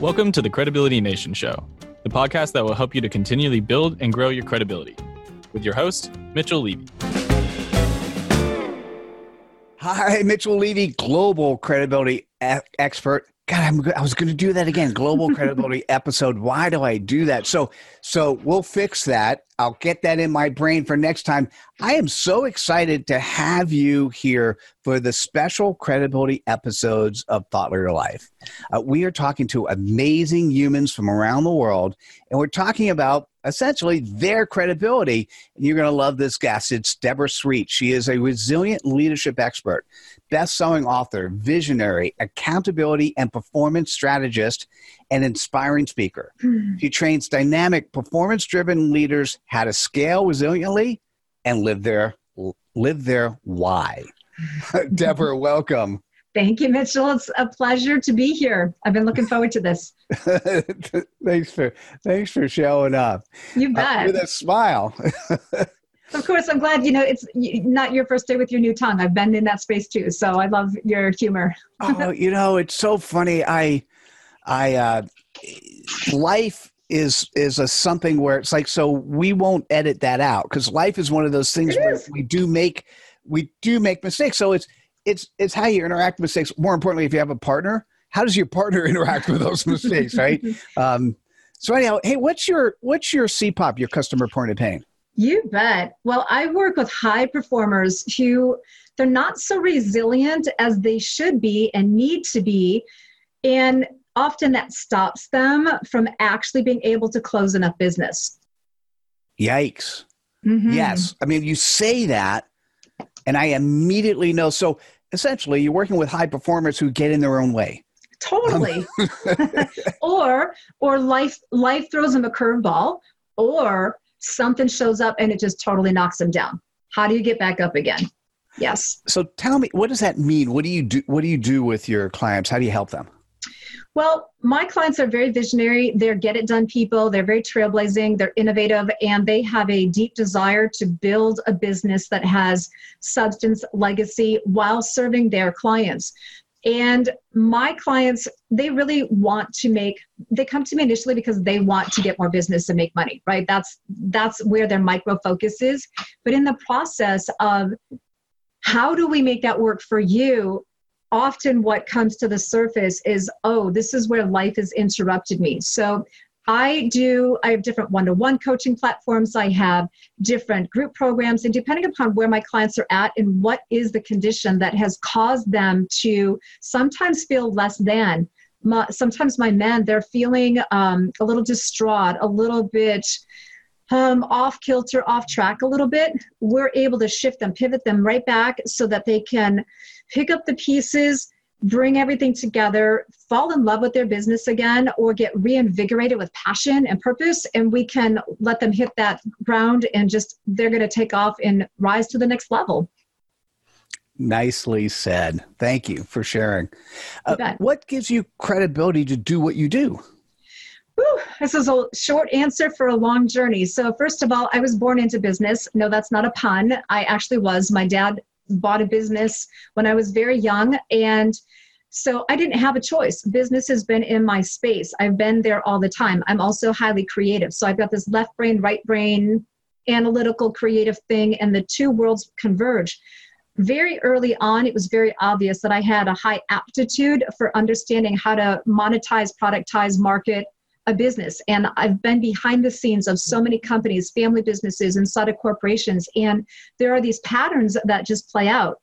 Welcome to the Credibility Nation Show, the podcast that will help you to continually build and grow your credibility. With your host, Mitchell Levy. Hi, Mitchell Levy, global credibility expert. God, I was going to do that again. Global credibility episode. Why do I do that? So we'll fix that. I'll get that in my brain for next time. I am so excited to have you here for the special credibility episodes of Thought Leader Life. We are talking to amazing humans from around the world, and we're talking about essentially their credibility. And you're going to love this guest. It's Deborah Sweet. She is a resilient leadership expert, best-selling author, visionary, accountability and performance strategist, and inspiring speaker. She trains dynamic, performance-driven leaders how to scale resiliently and live their why. Deborah, welcome. Thank you, Mitchell. It's a pleasure to be here. I've been looking forward to this. Thanks for showing up. You bet. With a smile. Of course, I'm glad, it's not your first day with your new tongue. I've been in that space too. So I love your humor. Oh, it's so funny. Life is something where it's like, so we won't edit that out because life is one of those things where we do make mistakes. So it's how you interact with mistakes. More importantly, if you have a partner, how does your partner interact with those mistakes, right? So anyhow, hey, what's your CPOP, your customer point of pain? You bet. Well, I work with high performers who they're not so resilient as they should be and need to be. And often that stops them from actually being able to close enough business. Yikes. Mm-hmm. Yes. I mean, you say that and I immediately know. So essentially you're working with high performers who get in their own way. Totally. or life throws them a curveball, or something shows up and it just totally knocks them down. How do you get back up again? Yes. So tell me, what does that mean? What do you do with your clients? How do you help them? Well, my clients are very visionary. They're get-it-done people. They're very trailblazing. They're innovative, and they have a deep desire to build a business that has substance, legacy, while serving their clients. And my clients, they really they come to me initially because they want to get more business and make money, right? That's where their micro focus is. But in the process of how do we make that work for you, often what comes to the surface is, this is where life has interrupted me. So I have different one-to-one coaching platforms. I have different group programs, and depending upon where my clients are at and what is the condition that has caused them to sometimes feel less than. Sometimes my men, they're feeling a little distraught, a little bit off kilter, off track a little bit. We're able to shift them, pivot them right back so that they can pick up the pieces, bring everything together, fall in love with their business again, or get reinvigorated with passion and purpose. And we can let them hit that ground and they're going to take off and rise to the next level. Nicely said. Thank you for sharing. What gives you credibility to do what you do? This is a short answer for a long journey. So first of all, I was born into business. No, that's not a pun. I actually was. My dad bought a business when I was very young. And so I didn't have a choice. Business has been in my space. I've been there all the time. I'm also highly creative. So I've got this left brain, right brain, analytical, creative thing, and the two worlds converge. Very early on, it was very obvious that I had a high aptitude for understanding how to monetize, productize, market a business. And I've been behind the scenes of so many companies, family businesses, inside of corporations. And there are these patterns that just play out.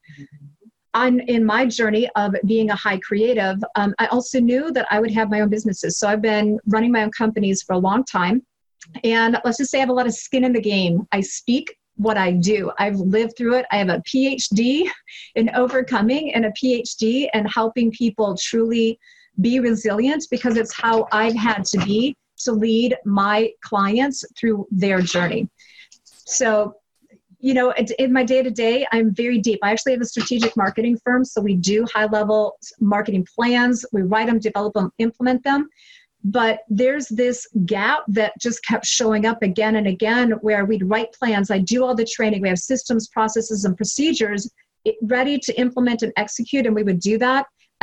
In my journey of being a high creative, I also knew that I would have my own businesses. So I've been running my own companies for a long time. And let's just say I have a lot of skin in the game. I speak what I do. I've lived through it. I have a PhD in overcoming and a PhD in helping people truly be resilient, because it's how I've had to be to lead my clients through their journey. So, in my day-to-day, I'm very deep. I actually have a strategic marketing firm. So we do high-level marketing plans. We write them, develop them, implement them. But there's this gap that just kept showing up again and again, where we'd write plans. I do all the training. We have systems, processes, and procedures ready to implement and execute. And we would do that.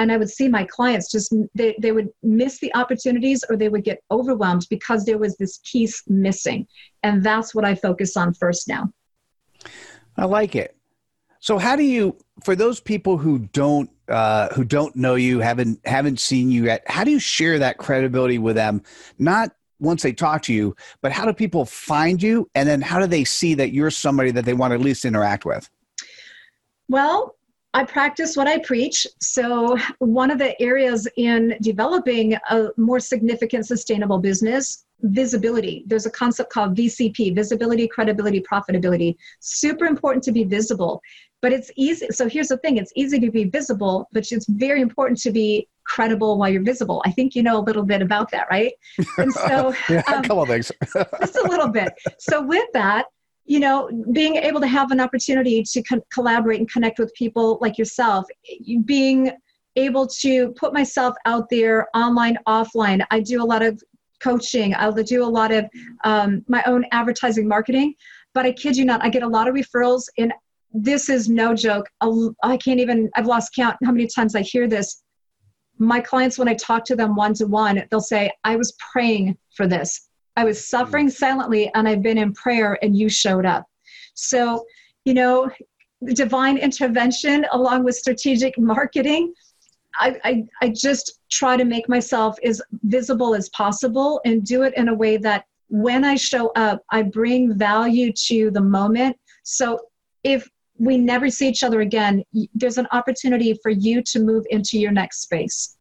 And I would see my clients just, they would miss the opportunities, or they would get overwhelmed because there was this piece missing. And that's what I focus on first now. I like it. So how do you, for those people who don't know you, haven't seen you yet, how do you share that credibility with them? Not once they talk to you, but how do people find you? And then how do they see that you're somebody that they want to at least interact with? Well, I practice what I preach. So one of the areas in developing a more significant sustainable business, visibility. There's a concept called VCP, visibility, credibility, profitability. Super important to be visible, but it's easy. So here's the thing. It's easy to be visible, but it's very important to be credible while you're visible. I think you know a little bit about that, right? And so yeah, a couple of things. just a little bit. So with that, you know, being able to have an opportunity to collaborate and connect with people like yourself, being able to put myself out there online, offline. I do a lot of coaching. I'll do a lot of my own advertising marketing, but I kid you not, I get a lot of referrals, and this is no joke. I've lost count how many times I hear this. My clients, when I talk to them one-to-one, they'll say, I was praying for this. I was suffering silently, and I've been in prayer, and you showed up. So, you know, divine intervention along with strategic marketing, I just try to make myself as visible as possible and do it in a way that when I show up, I bring value to the moment. So if we never see each other again, there's an opportunity for you to move into your next space.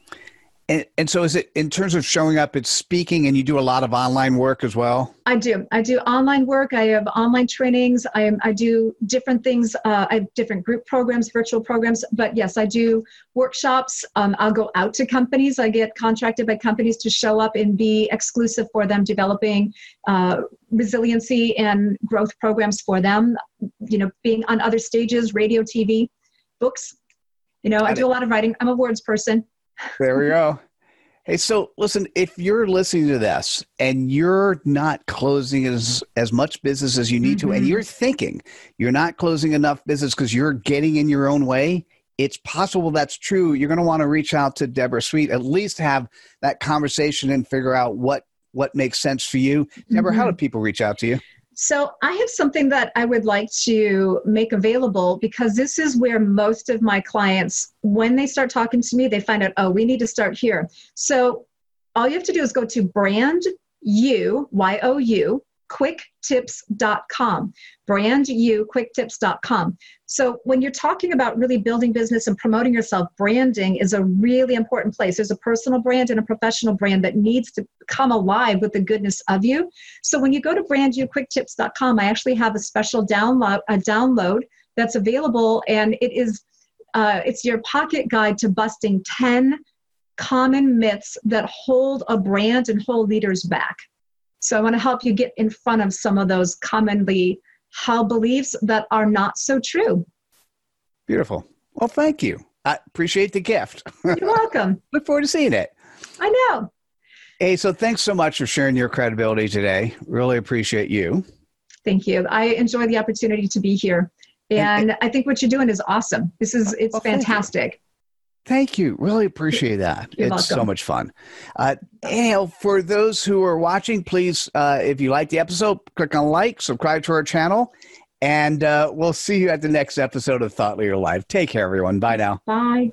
And so is it, in terms of showing up, it's speaking, and you do a lot of online work as well? I do online work. I have online trainings. I do different things. I have different group programs, virtual programs. But yes, I do workshops. I'll go out to companies. I get contracted by companies to show up and be exclusive for them, developing resiliency and growth programs for them. You know, being on other stages, radio, TV, books. You know, I do a lot of writing. I'm a words person. There we go. Hey, so listen, if you're listening to this and you're not closing as much business as you need to, and you're thinking you're not closing enough business because you're getting in your own way, it's possible that's true. You're going to want to reach out to Deborah Sweet, at least have that conversation and figure out what makes sense for you. Deborah, how do people reach out to you? So I have something that I would like to make available, because this is where most of my clients, when they start talking to me, they find out, oh, we need to start here. So all you have to do is go to BrandU, QuickTips.com, BrandU, So when you're talking about really building business and promoting yourself, branding is a really important place. There's a personal brand and a professional brand that needs to come alive with the goodness of you. So when you go to BrandUQuickTips.com, I actually have a special download that's available, and it is it's your pocket guide to busting 10 common myths that hold a brand and hold leaders back. So I want to help you get in front of some of those commonly held beliefs that are not so true. Beautiful. Well, thank you. I appreciate the gift. You're welcome. Look forward to seeing it. I know. Hey, so thanks so much for sharing your credibility today. Really appreciate you. Thank you. I enjoy the opportunity to be here. And I think what you're doing is awesome. It's fantastic. Thank you. Really appreciate that. You're it's welcome. So much fun. And for those who are watching, please, if you like the episode, click on like, subscribe to our channel, and we'll see you at the next episode of Thought Leader Live. Take care, everyone. Bye now. Bye.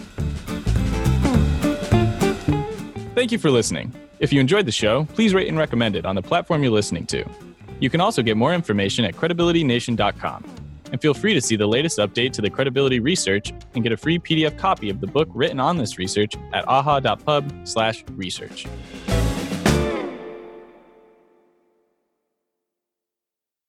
Thank you for listening. If you enjoyed the show, please rate and recommend it on the platform you're listening to. You can also get more information at credibilitynation.com. And feel free to see the latest update to the credibility research and get a free PDF copy of the book written on this research at aha.pub/research.